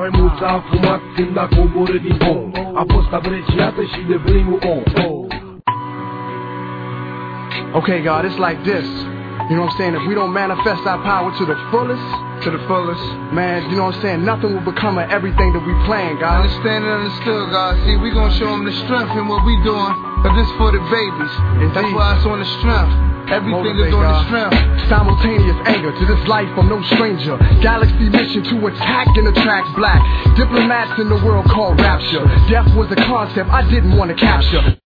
muita fumaça na comora de bom. Aposta breteada, she the bring on. Okay, God, it's like this. You know what I'm saying? If we don't manifest our power to the fullest, man, you know what I'm saying? Nothing will become of everything that we plan, God. Understand and understood, God. See, we gonna show them the strength in what we doing. Cause this for the babies. Indeed. That's why it's on the strength. Everything is on the strength. Simultaneous anger to this life, I'm no stranger. Galaxy mission to attack and attract black diplomats in the world called rapture. Death was a concept I didn't want to capture.